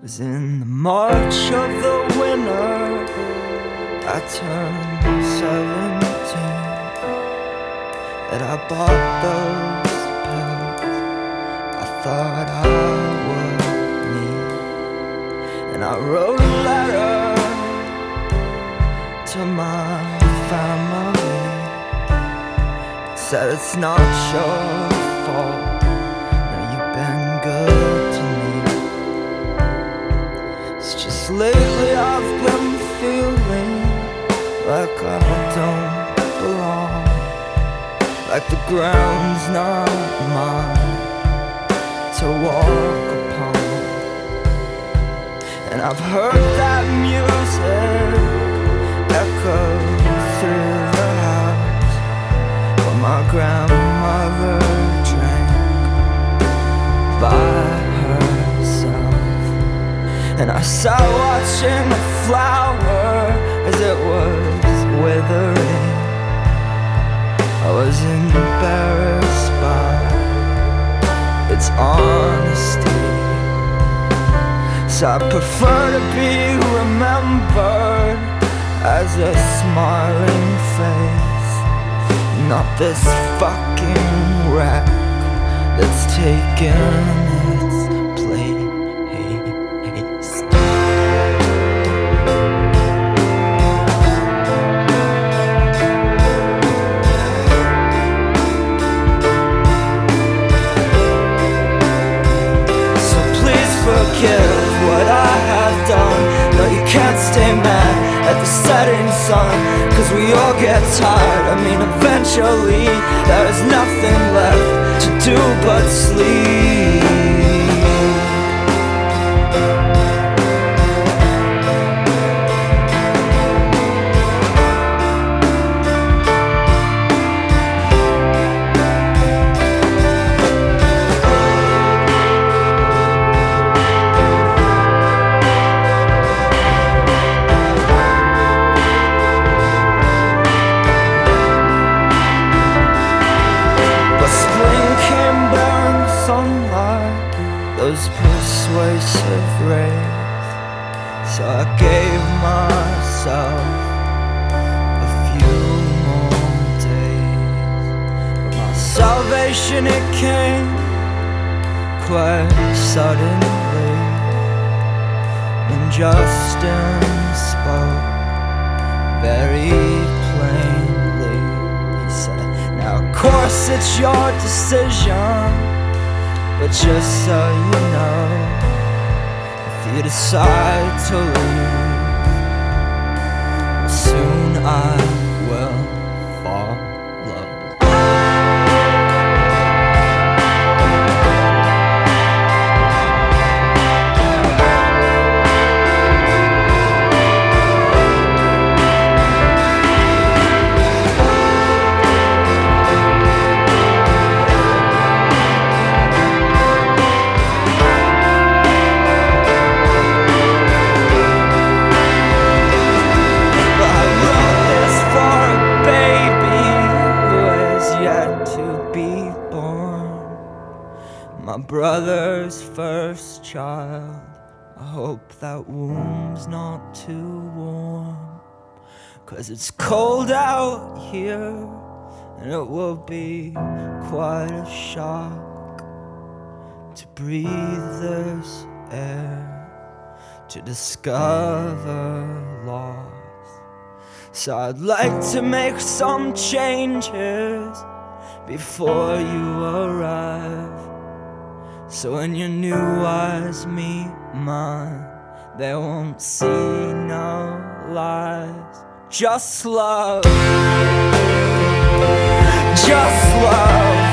'Cause in the March of the winter I turned 17, and I bought those pills I thought I would need. And I wrote a letter to my family. It said it's not your fault, now you've been good to me. It's just lately I've been feeling like I don't belong, like the ground's not mine to walk upon. And I've heard that music echo through the house where my grandmother drank by herself. And I sat watching a flower as it was withering. I was embarrassed by its honesty, so I prefer to be remembered as a smiling face, not this fucking wreck that's taken its place. Forgive what I have done. No, you can't stay mad at the setting sun, 'cause we all get tired. I mean, eventually there is nothing left to do but sleep. Those persuasive rays, so I gave myself a few more days. But my salvation, it came quite suddenly when Justin spoke very plainly. He said, now of course it's your decision, but just so you know, if you decide to leave, soon I will follow. My brother's first child, I hope that womb's not too warm, 'cause it's cold out here and it will be quite a shock to breathe this air, to discover loss. So I'd like to make some changes before you arrive, so when your new eyes meet mine, they won't see no lies. Just love, just love.